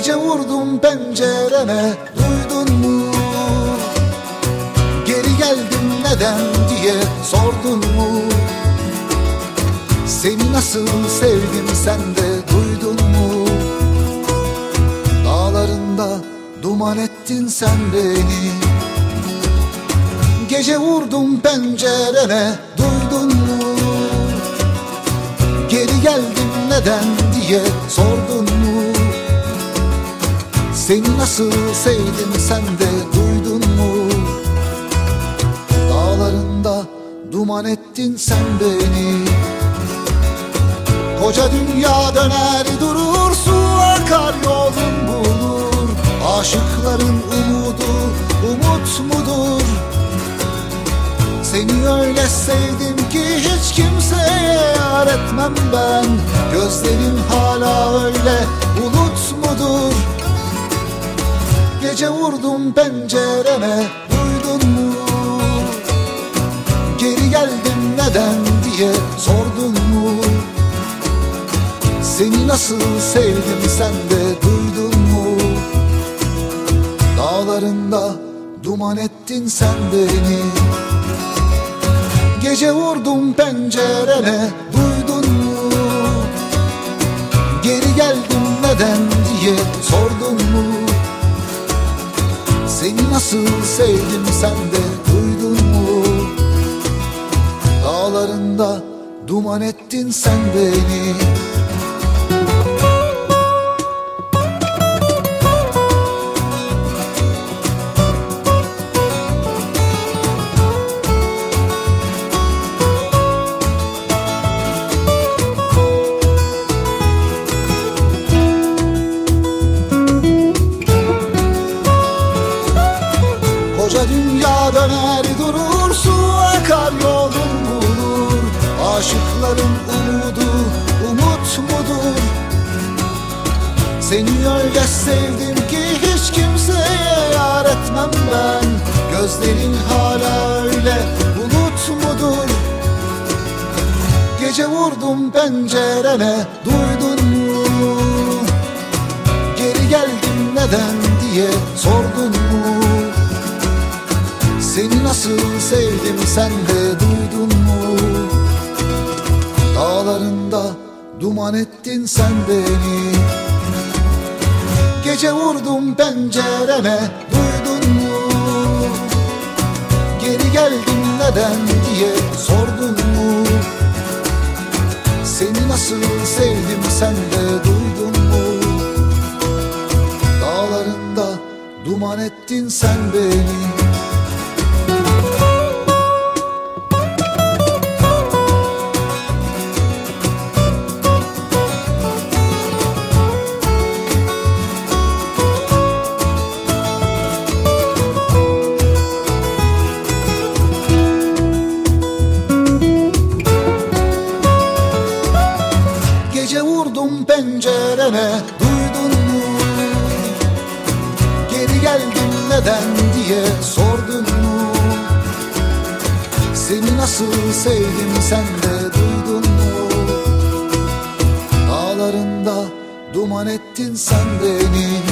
Gece vurdum pencerene, duydun mu? Geri geldim neden diye sordun mu? Seni nasıl sevdim sen de duydun mu? Dağlarında duman ettin sen beni. Gece vurdum pencerene, duydun mu? Geri geldim neden diye sordun mu? Seni nasıl sevdim sen de duydun mu? Dağlarında duman ettin sen beni. Koca dünya döner durur, su akar yolun bulur. Aşıkların umudu umut mudur? Seni öyle sevdim ki hiç kimseye yar etmem ben. Gözlerin hala öyle bulut mudur? Gece vurdum pencerene, duydun mu? Geri geldim neden diye sordun mu? Seni nasıl sevdim sen de duydun mu? Dağlarında duman ettin sen beni. Gece vurdum pencerene, duydun mu? Geri geldim neden diye sordun mu? Seni nasıl sevdim sen de duydun mu? Dağlarında duman ettin sen beni. Koca dünya döner durur, su akar yolun bulur. Aşıkların umudu umut mudur? Seni öyle sevdim ki hiç kimseye yar etmem ben. Gözlerin hala öyle bulut mudur? Gece vurdum pencerene, duydun mu? Geri geldim neden diye sordun mu? Seni nasıl sevdim sen de duydun mu? Dağlarında duman ettin sen beni. Gece vurdum pencerene, duydun mu? Geri geldim neden diye sordun mu? Seni nasıl sevdim sen de duydun mu? Dağlarında duman ettin sen beni. Gece vurdum pencerene, duydun mu? Geri geldim neden diye sordun mu? Seni nasıl sevdim sen de duydun mu? Dağlarında duman ettin sen beni.